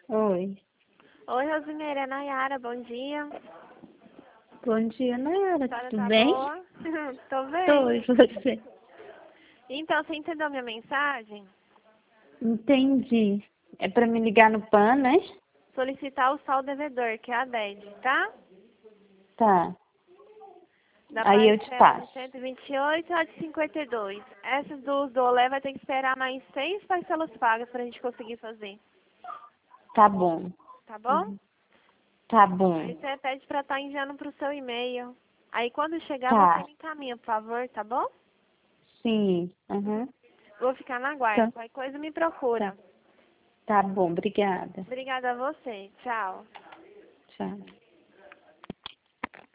Oi. Oi, Rosimeira, é Nayara, bom dia. Bom dia, A Nayara. senhora Tudo tá bem? boa? Tô Tô, bem. e você? Então, você entendeu minha mensagem? Entendi. É pra me ligar no PAN, né? Solicitar o saldo devedor, que é a DED, tá? Tá. Da Aí eu te parcela de passo. 128 a de 52. Essas do Olé vai ter que esperar mais 6 parcelas pagas pra gente conseguir fazer. Tá bom. Tá bom? Tá Aí bom. você pede pra estar enviando pro seu e-mail. Aí quando chegar, você Tá. me encaminha, por favor, tá bom? Sim. Uhum. Vou ficar na guarda. Tá. Qualquer coisa me Tá. procura. Tá bom. Obrigada. Obrigada a você. Tchau. Tchau.